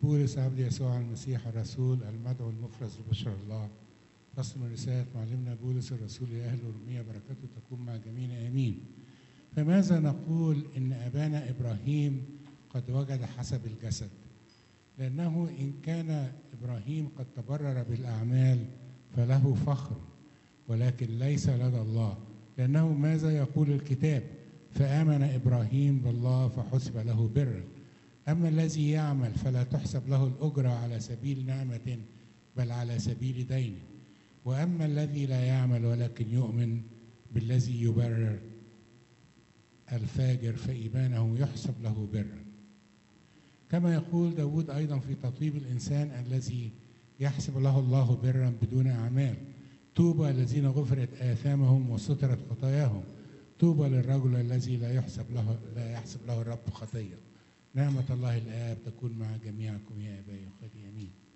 بولس عبد يسوع المسيح الرسول المدعو المفرز ببشر الله، فصل من رسالة معلمنا بولس الرسول لأهل رومية، بركاته تكون مع جميعنا آمين. فماذا نقول إن أبانا إبراهيم قد وجد حسب الجسد؟ لأنه إن كان إبراهيم قد تبرر بالأعمال فله فخر، ولكن ليس لدى الله، لأنه ماذا يقول الكتاب؟ فآمن إبراهيم بالله فحسب له برا. أما الذي يعمل فلا تحسب له الأجرة على سبيل نعمة بل على سبيل دين. وأما الذي لا يعمل ولكن يؤمن بالذي يبرر الفاجر فإيمانه يحسب له برا. كما يقول داود أيضا في تطيب الإنسان الذي يحسب له الله برا بدون أعمال. طوبى الذين غفرت آثامهم وسترت خطاياهم. طوبى للرجل الذي لا يحسب له الرب خطية. نعمة الله الآب تكون مع جميعكم يا آبائي وأخواتي آمين.